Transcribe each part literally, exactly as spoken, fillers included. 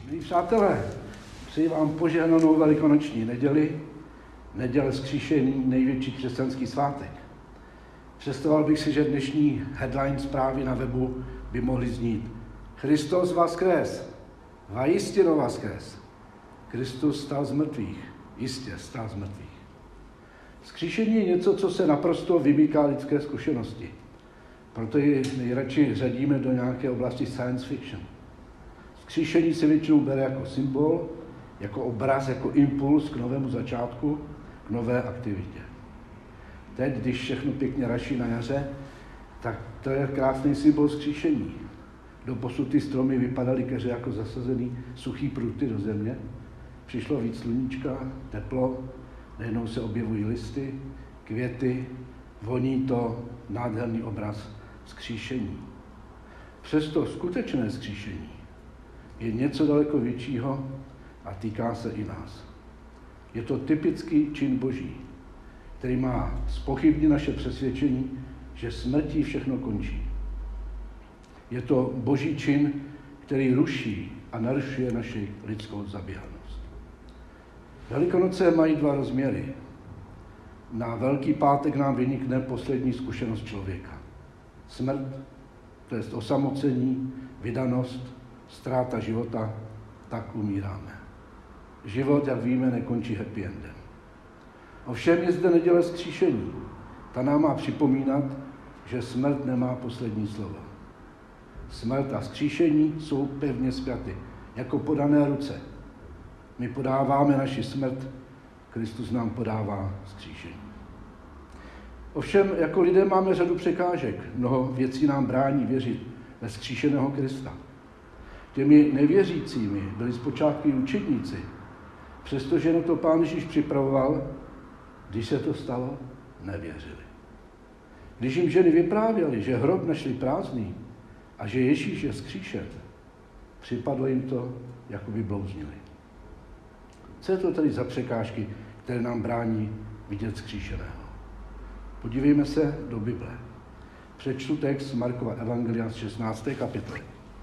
Milí přátelé, přeji vám požehnanou velikonoční neděli, neděle vzkříšení, největší křesťanský svátek. Představoval bych si, že dnešní headline zprávy na webu by mohly znít: Christos voskres, vajistino voskres. Kristus stál z mrtvých, jistě stál z mrtvých. Vzkříšení je něco, co se naprosto vymýká lidské zkušenosti. Proto ji nejradši řadíme do nějaké oblasti science fiction. Vzkříšení se většinou bere jako symbol, jako obraz, jako impuls k novému začátku, k nové aktivitě. Teď, když všechno pěkně raší na jaře, tak to je krásný symbol vzkříšení. Doposud ty stromy vypadaly keře jako zasazený suchý pruty do země. Přišlo víc sluníčka, teplo, najednou se objevují listy, květy, voní to, nádherný obraz vzkříšení. Přesto skutečné vzkříšení je něco daleko většího a týká se i nás. Je to typický čin Boží, který má zpochybnit naše přesvědčení, že smrtí všechno končí. Je to Boží čin, který ruší a narušuje naši lidskou zaběhanost. Velikonoce mají dva rozměry. Na Velký pátek nám vynikne poslední zkušenost člověka. Smrt, to je osamocení, vydanost, ztráta života, tak umíráme. Život, jak víme, nekončí happy endem. Ovšem je zde neděle vzkříšení. Ta nám má připomínat, že smrt nemá poslední slovo. Smrt a vzkříšení jsou pevně spjaty, jako podané ruce. My podáváme naši smrt, Kristus nám podává vzkříšení. Ovšem, jako lidé máme řadu překážek. Mnoho věcí nám brání věřit ve vzkříšeného Krista. Těmi nevěřícími byli zpočátku i učedníci, přestože na to Pán Ježíš připravoval, když se to stalo, nevěřili. Když jim ženy vyprávěly, že hrob našli prázdný a že Ježíš je vzkříšen, připadlo jim to, jako by blouznili. Co je to tedy za překážky, které nám brání vidět vzkříšeného? Podívejme se do Bible. Přečtu text z Markova evangelia z šestnácté kapitoly.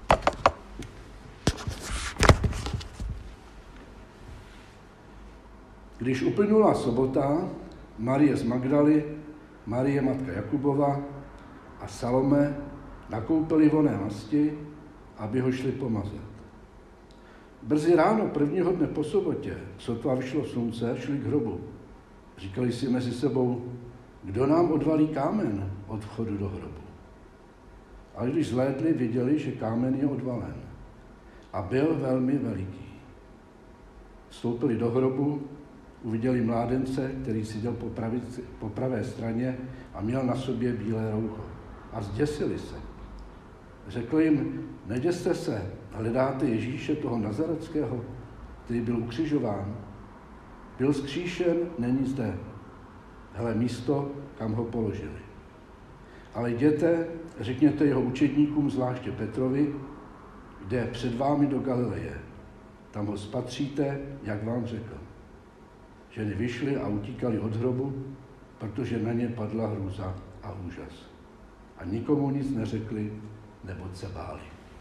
Když uplynula sobota, Marie z Magdaly, Marie matka Jakubova a Salome nakoupili vonné masti, aby ho šli pomazat. Brzy ráno prvního dne po sobotě, sotva vyšlo slunce, šli k hrobu. Říkali si mezi sebou, kdo nám odvalí kámen od vchodu do hrobu. Ale když zhlédli, viděli, že kámen je odvalen a byl velmi veliký. Vstoupili do hrobu, uviděli mládence, který seděl po, pravici, po pravé straně a měl na sobě bílé roucho. A zděsili se. Řekl jim, neděste se, hledáte Ježíše, toho Nazareckého, který byl ukřižován. Byl vzkříšen, není zde. Hele místo, kam ho položili. Ale jděte, řekněte jeho učedníkům, zvláště Petrovi, jde před vámi do Galileje. Tam ho spatříte, jak vám řekl. Ženy vyšly a utíkali od hrobu, protože na ně padla hrůza a úžas. A nikomu nic neřekli, neboť se báli.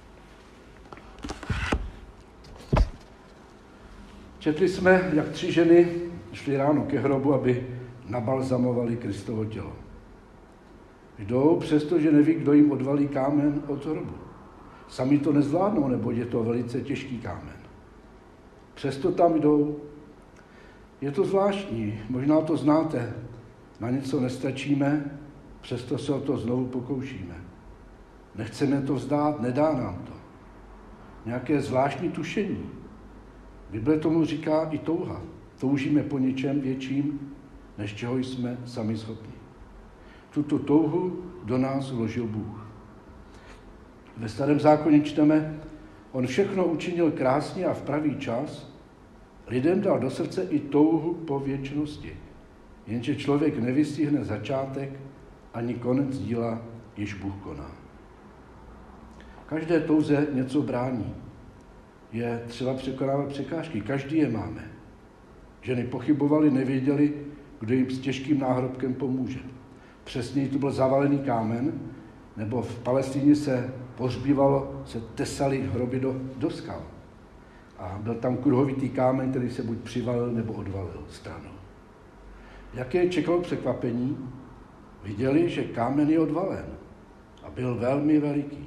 Četli jsme, jak tři ženy šly ráno ke hrobu, aby nabalzamovali Kristovo tělo. Jdou, přestože neví, kdo jim odvalí kámen od hrobu. Sami to nezvládnou, neboť je to velice těžký kámen. Přesto tam jdou. Je to zvláštní, možná to znáte. Na něco nestačíme, přesto se o to znovu pokoušíme. Nechceme to vzdát, nedá nám to. Nějaké zvláštní tušení. Bible tomu říká i touha. Toužíme po něčem větším, než čeho jsme sami schopni. Tuto touhu do nás vložil Bůh. Ve Starém zákoně čteme, on všechno učinil krásně a v pravý čas, lidem dal do srdce i touhu po věčnosti, jenže člověk nevystihne začátek ani konec díla, již Bůh koná. Každé touze něco brání. Je třeba překonávat překážky. Každý je máme. Ženy pochybovali, nevěděli, kdo jim s těžkým náhrobkem pomůže. Přesněji to byl zavalený kámen, nebo v Palestině se pohřbívalo, se tesaly hroby do, do skal. A byl tam kruhovitý kámen, který se buď přivalil nebo odvalil stranou. Jaké čekalo překvapení? Viděli, že kámen je odvalen a byl velmi veliký.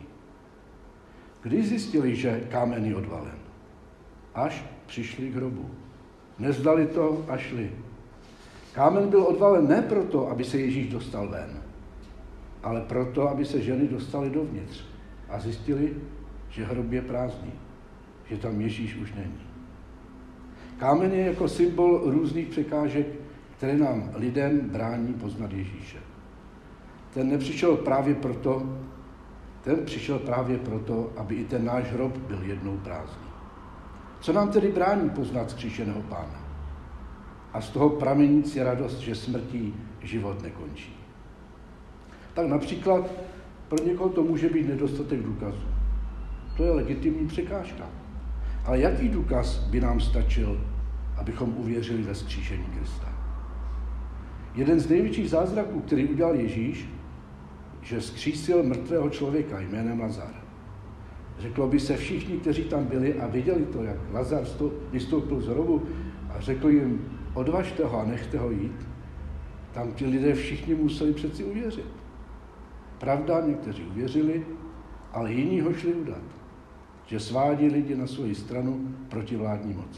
Když zjistili, že kámen je odvalen? Až přišli k hrobu. Nezdali to a šli. Kámen byl odvalen ne proto, aby se Ježíš dostal ven, ale proto, aby se ženy dostaly dovnitř a zjistili, že hrob je prázdný, že tam Ježíš už není. Kámen je jako symbol různých překážek, které nám lidem brání poznat Ježíše. Ten nepřišel právě proto, ten přišel právě proto, aby i ten náš hrob byl jednou prázdný. Co nám tedy brání poznat vzkříšeného Pána? A z toho pramenící radost, že smrtí život nekončí. Tak například pro někoho to může být nedostatek důkazů. To je legitimní překážka. Ale jaký důkaz by nám stačil, abychom uvěřili ve vzkříšení Krista? Jeden z největších zázraků, který udělal Ježíš, že vzkřísil mrtvého člověka jménem Lazar. Řeklo by se, všichni, kteří tam byli a viděli to, jak Lazar vystoupil z hrobu a řekl jim, odvažte ho a nechte ho jít, tam ti lidé všichni museli přeci uvěřit. Pravda, někteří uvěřili, ale jiní ho šli udat, že svádí lidi na svoji stranu proti vládní moci.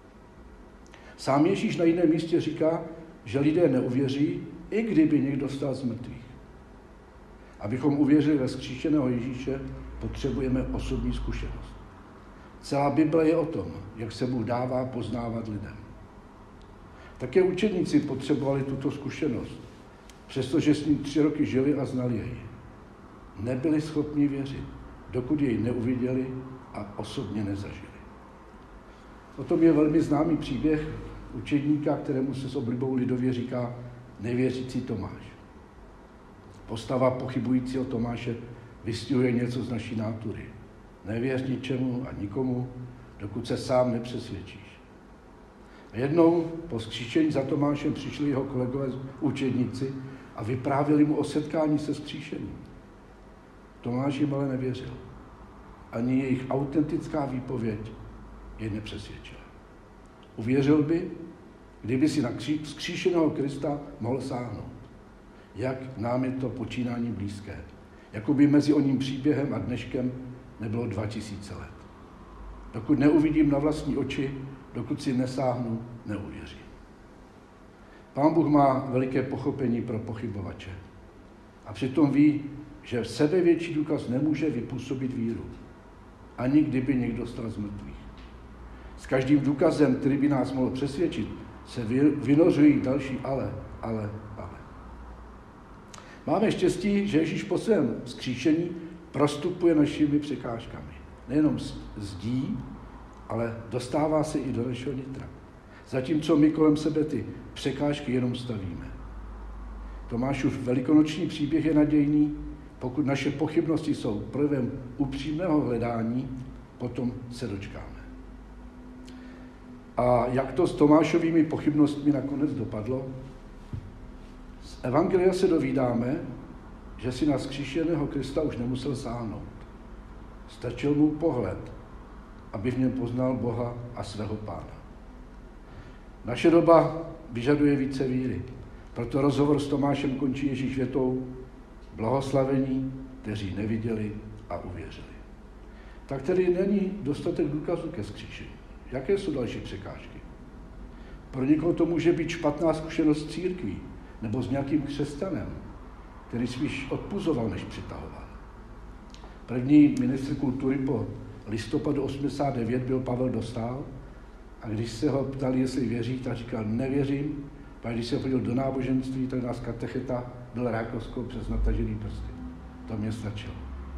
Sám Ježíš na jiném místě říká, že lidé neuvěří, i kdyby někdo vstal z mrtvých. Abychom uvěřili ve vzkříšeného Ježíše, potřebujeme osobní zkušenost. Celá Bible je o tom, jak se Bůh dává poznávat lidem. Také učedníci potřebovali tuto zkušenost, přestože s ním tři roky žili a znali jej. Nebyli schopni věřit, dokud jej neuviděli a osobně nezažili. O tom je velmi známý příběh učedníka, kterému se s oblibou lidově říká nevěřící Tomáš. Postava pochybujícího Tomáše vystihuje něco z naší nátury. Nevěř ničemu a nikomu, dokud se sám nepřesvědčíš. A jednou po vzkříšení za Tomášem přišli jeho kolegové učedníci a vyprávěli mu o setkání se vzkříšením. Tomáš jim ale nevěřil. Ani jejich autentická výpověď jej nepřesvědčila. Uvěřil by, kdyby si na vzkříšeného Krista mohl sáhnout. Jak nám je to počínání blízké. Jakoby mezi oním příběhem a dneškem nebylo dva tisíce let. Dokud neuvidím na vlastní oči, dokud si nesáhnu, neuvěřím. Pán Bůh má veliké pochopení pro pochybovače. A přitom ví, že v sebevětší důkaz nemůže vypůsobit víru. Ani kdyby někdo stal z mrtvých. S každým důkazem, který by nás mohl přesvědčit, se vynořují další ale, ale, ale. Máme štěstí, že Ježíš po svém vzkříšení prostupuje našimi překážkami. Nejenom zdí, ale dostává se i do našeho nitra. Zatímco my kolem sebe ty překážky jenom stavíme. Tomášův velikonoční příběh je nadějný, pokud naše pochybnosti jsou projevem upřímného hledání, potom se dočkáme. A jak to s Tomášovými pochybnostmi nakonec dopadlo? Z evangelia se dovídáme, že si na vzkříšeného Krista už nemusel sáhnout. Stačil mu pohled, aby v něm poznal Boha a svého Pána. Naše doba vyžaduje více víry. Proto rozhovor s Tomášem končí Ježíš větou blahoslavení, kteří neviděli a uvěřili. Tak tedy není dostatek důkazů ke vzkříšení. Jaké jsou další překážky? Pro někoho to může být špatná zkušenost s církví nebo s nějakým křesťanem, který spíš odpuzoval, než přitahoval. První ministr kultury po listopadu osmdesát devět byl Pavel Dostál a když se ho ptali, jestli věří, tak říkal, nevěřím, a když se chodil do náboženství, tak nás katecheta byl rákoskou přes natažený prsty. To mě stačilo.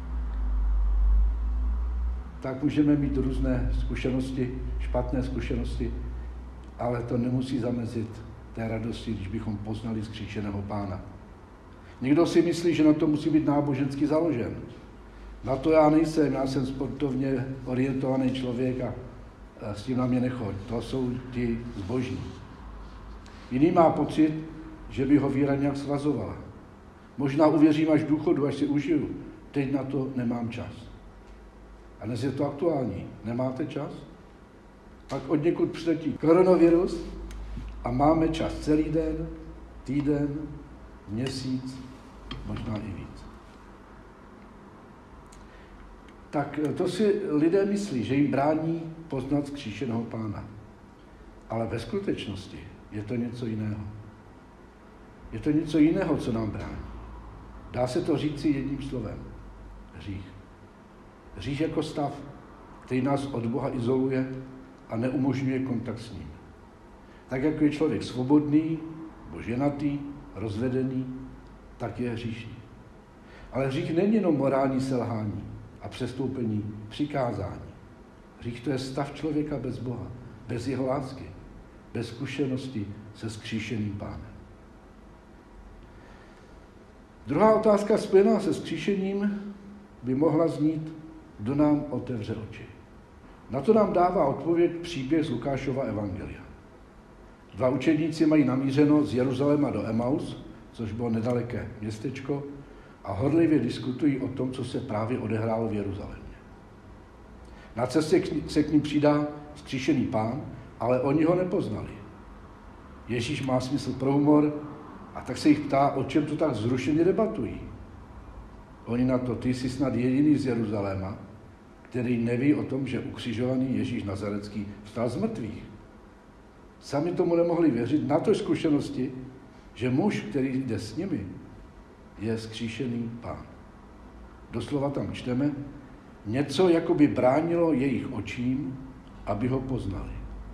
Tak můžeme mít různé zkušenosti, špatné zkušenosti, ale to nemusí zamezit té radosti, když bychom poznali vzkříšeného Pána. Někdo si myslí, že na to musí být nábožensky založen. Na to já nejsem, já jsem sportovně orientovaný člověk a s tím na mě nechoď. To jsou ti zbožní. Jiný má pocit, že by ho víra nějak svazovala. Možná uvěřím až v důchodu, až si užiju. Teď na to nemám čas. A dnes je to aktuální. Nemáte čas? Pak od někud přiletí koronavirus a máme čas celý den, týden, měsíc, možná i víc. Tak to si lidé myslí, že jim brání poznat vzkříšeného Pána. Ale ve skutečnosti je to něco jiného. Je to něco jiného, co nám brání. Dá se to říci jedním slovem. Hřích. Hřích jako stav, který nás od Boha izoluje a neumožňuje kontakt s ním. Tak jako je člověk svobodný, nebo ženatý, rozvedený, tak je hříšný. Ale hřích není jenom morální selhání a přestoupení přikázání. Hřích to je stav člověka bez Boha, bez jeho lásky, bez zkušenosti se vzkříšeným Pánem. Druhá otázka spojená se vzkříšením by mohla znít, kdo nám otevře oči. Na to nám dává odpověď příběh z Lukášova evangelia. Dva učedníci mají namířeno z Jeruzaléma do Emaus, což bylo nedaleké městečko, a horlivě diskutují o tom, co se právě odehrálo v Jeruzalémě. Na cestě se k ním přidá vzkříšený Pán, ale oni ho nepoznali. Ježíš má smysl pro humor a tak se jich ptá, o čem to tak vzrušeně debatují. Oni na to, ty jsi snad jediný z Jeruzaléma, který neví o tom, že ukřižovaný Ježíš Nazarecký vstal z mrtvých. Sami tomu nemohli věřit, na to zkušenosti, že muž, který jde s nimi, je vzkříšený Pán. Doslova tam čteme, něco jako by bránilo jejich očím, aby ho poznali.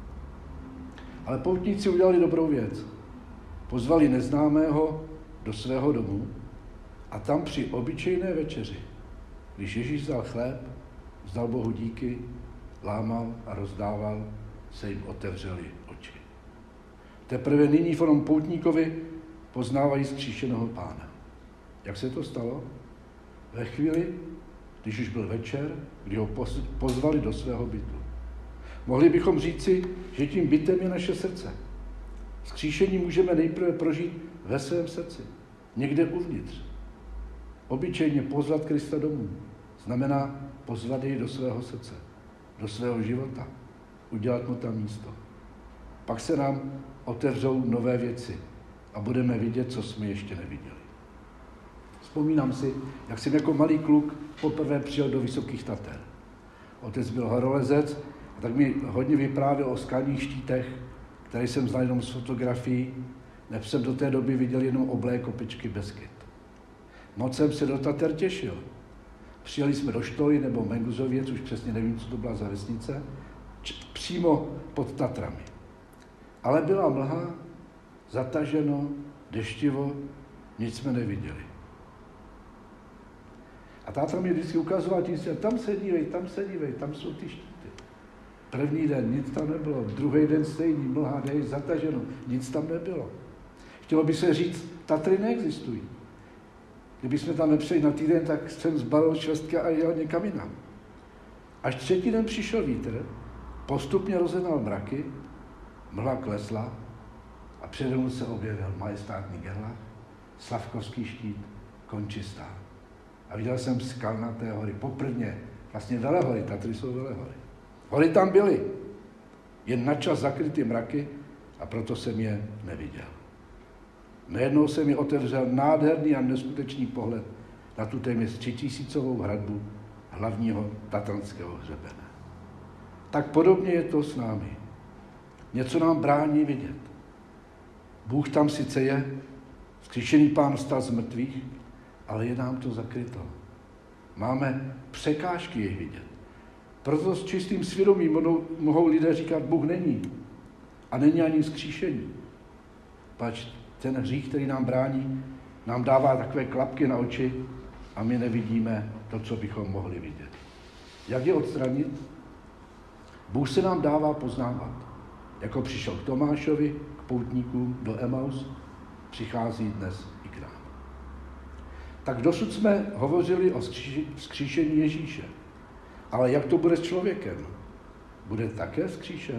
Ale poutníci udělali dobrou věc. Pozvali neznámého do svého domu a tam při obyčejné večeři, když Ježíš vzal chléb, vzdal Bohu díky, lámal a rozdával, se jim otevřely oči. Teprve nyní v onom poutníkovi poznávají vzkříšeného Pána. Jak se to stalo? Ve chvíli, když už byl večer, kdy ho pozvali do svého bytu. Mohli bychom říci, že tím bytem je naše srdce. Vzkříšení můžeme nejprve prožít ve svém srdci, někde uvnitř. Obyčejně pozvat Krista domů znamená pozvat jej do svého srdce, do svého života, udělat mu tam místo. Pak se nám otevřou nové věci a budeme vidět, co jsme ještě neviděli. Vzpomínám si, jak jsem jako malý kluk poprvé přijel do Vysokých Tater. Otec byl horolezec a tak mi hodně vyprávěl o skalních štítech, které jsem znal jenom z fotografií, neb jsem do té doby viděl jenom oblé kopičky Beskyt. Moc jsem se do Tater těšil. Přijeli jsme do Štoly nebo Menguzověc, už přesně nevím, co to byla za vesnice, č- přímo pod Tatrami. Ale byla mlha, zataženo, deštivo, nic jsme neviděli. A táta mi vždycky ukazoval, tím se, tam se dívej, tam se dívej, tam jsou ty štíty. První den nic tam nebylo, druhý den stejný, mlha, dej, zataženo, nic tam nebylo. Chtělo by se říct, Tatry neexistují. Kdyby jsme tam nepřijeli na týden, tak jsem zbalil švestky a jel někam jinam. Až třetí den přišel vítr, postupně rozehnal mraky, mlha klesla a přede mnou se objevil majestátní gerlach, Slavkovský štít, končistá. A viděl jsem skalnaté hory, poprvně, vlastně velehory, Tatry jsou velehory. Hory tam byly, jen načas zakryty mraky a proto jsem je neviděl. Najednou se mi otevřel nádherný a neskutečný pohled na tu téměř třitisícovou hradbu hlavního tatranského hřebene. Tak podobně je to s námi. Něco nám brání vidět. Bůh tam sice je, vzkříšený Pán vstal z mrtvých, ale je nám to zakryto. Máme překážky jej vidět. Proto s čistým svědomím mohou lidé říkat, Bůh není. A není ani vzkříšení. Pač ten hřích, který nám brání, nám dává takové klapky na oči a my nevidíme to, co bychom mohli vidět. Jak je odstranit? Bůh se nám dává poznávat. Jako přišel k Tomášovi, k poutníkům do Emaus, přichází dnes i k nám. Tak dosud jsme hovořili o vzkříšení Ježíše. Ale jak to bude s člověkem? Bude také vzkříšen?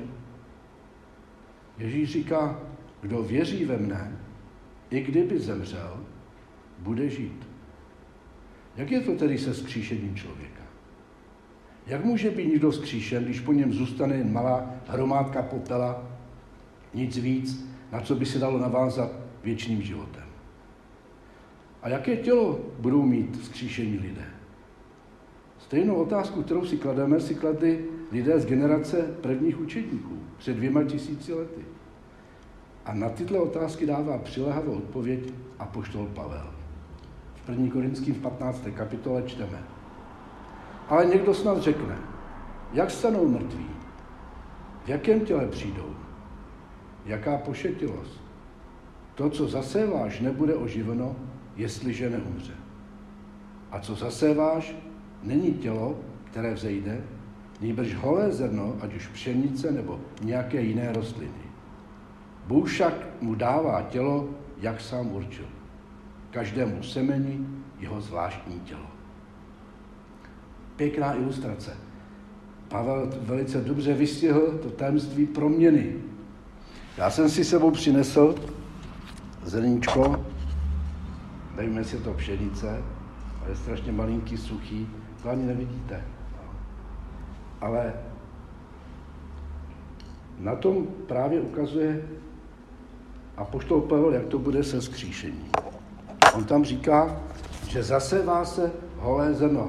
Ježíš říká, kdo věří ve mne, i kdyby zemřel, bude žít. Jak je to tedy se vzkříšením člověka? Jak může být někdo vzkříšen, když po něm zůstane jen malá hromádka popela, nic víc, na co by se dalo navázat věčným životem? A jaké tělo budou mít vzkříšení lidé? Stejnou otázku, kterou si klademe, si kladli lidé z generace prvních učedníků před dvěma tisíci lety. A na tyhle otázky dává přiléhavou odpověď apoštol Pavel. V první Korinským v patnácté kapitole čteme. Ale někdo snad řekne, jak stanou mrtví? V jakém těle přijdou? Jaká pošetilost? To, co zaséváš, nebude oživeno, jestliže neumře. A co zaséváš, není tělo, které vzejde, nýbrž holé zrno, ať už pšenice nebo nějaké jiné rostliny. Bůh však mu dává tělo, jak sám určil. Každému semeni jeho zvláštní tělo. Pěkná ilustrace. Pavel velice dobře vystihl to tajemství proměny. Já jsem si sebou přinesl zrníčko, nevím, jestli je to pšenice, ale je strašně malinký, suchý, to ani nevidíte. Ale na tom právě ukazuje apoštol Pavel, jak to bude se vzkříšením. On tam říká, že zasevá se holé zrno.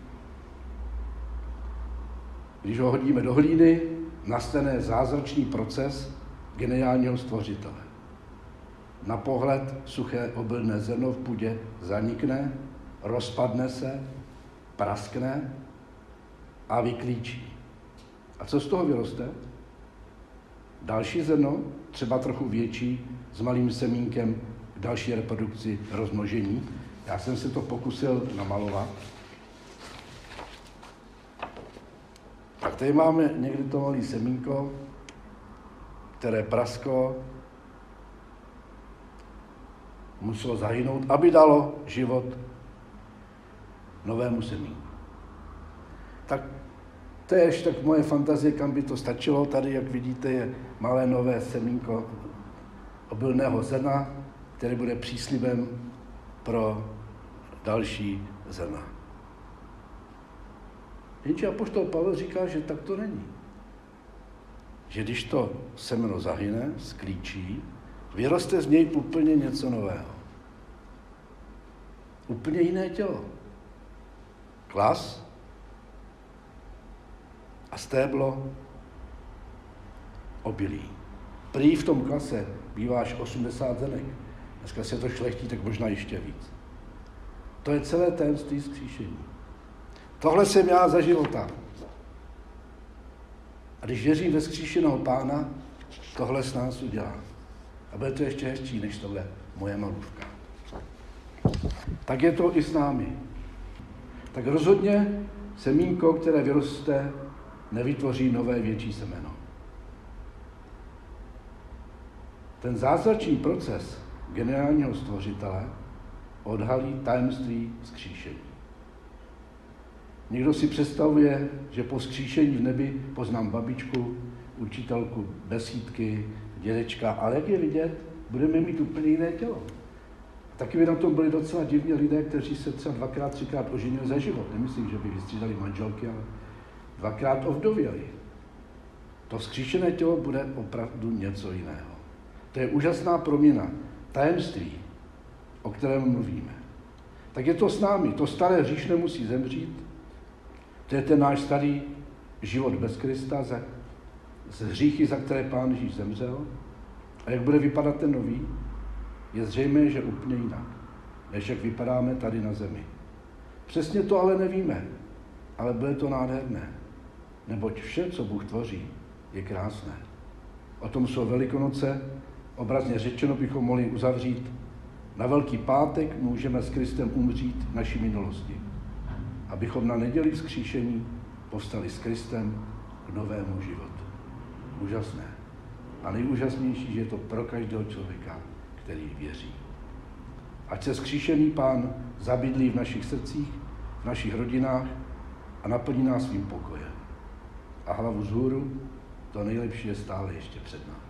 Když ho hodíme do hlíny, nastane zázračný proces geniálního stvořitele. Na pohled suché obilné zrno v půdě zanikne, rozpadne se, praskne a vyklíčí. A co z toho vyroste? Další zrno, třeba trochu větší, s malým semínkem k další reprodukci, rozmnožení. Já jsem se to pokusil namalovat. Tak tady máme někdy to malé semínko, které prasklo, muselo zahynout, aby dalo život novému semínku. Tak to je ještě tak moje fantazie, kam by to stačilo. Tady, jak vidíte, je malé nové semínko obilného zrna, které bude příslibem pro další zrna. Jenže apoštol Pavel říká, že tak to není. Že když to semeno zahyne, sklíčí, vyroste z něj úplně něco nového. Úplně jiné tělo. Klas a stéblo obilí. Prý v tom klase bývá až osmdesát zrnek. Dneska se to šlechtí, tak možná ještě víc. To je celé tajemství vzkříšení. Tohle jsem já za života. A když věřím ve vzkříšeného Pána, tohle s nás udělá. A bude to ještě hezčí, než tohle moje malůvka. Tak je to i s námi. Tak rozhodně semínko, které vyroste, nevytvoří nové větší semeno. Ten zázračný proces geniálního stvořitele odhalí tajemství vzkříšení. Někdo si představuje, že po vzkříšení v nebi poznám babičku, učitelku besídky, dědečka, ale jak je vidět, budeme mít úplně jiné tělo. A taky by na tom byli docela divní lidé, kteří se třeba dvakrát, třikrát oženili za život. Nemyslím, že by vystřídali manželky, ale dvakrát ovdověli. To vzkříšené tělo bude opravdu něco jiného. To je úžasná proměna, tajemství, o kterém mluvíme. Tak je to s námi. To staré hříšné musí zemřít. To je ten náš starý život bez Krista, za, z hříchy, za které Pán Ježíš zemřel. A jak bude vypadat ten nový, je zřejmé, že úplně jinak, než jak vypadáme tady na zemi. Přesně to ale nevíme, ale bude to nádherné. Neboť vše, co Bůh tvoří, je krásné. O tom jsou Velikonoce, obrazně řečeno bychom mohli uzavřít. Na Velký pátek můžeme s Kristem umřít v naší minulosti, abychom na neděli vzkříšení povstali s Kristem k novému životu. Úžasné. A nejúžasnější, že je to pro každého člověka, který věří. Ať se vzkříšený Pán zabydlí v našich srdcích, v našich rodinách a naplní nás svým pokojem. A hlavu vzhůru, to nejlepší je stále ještě před námi.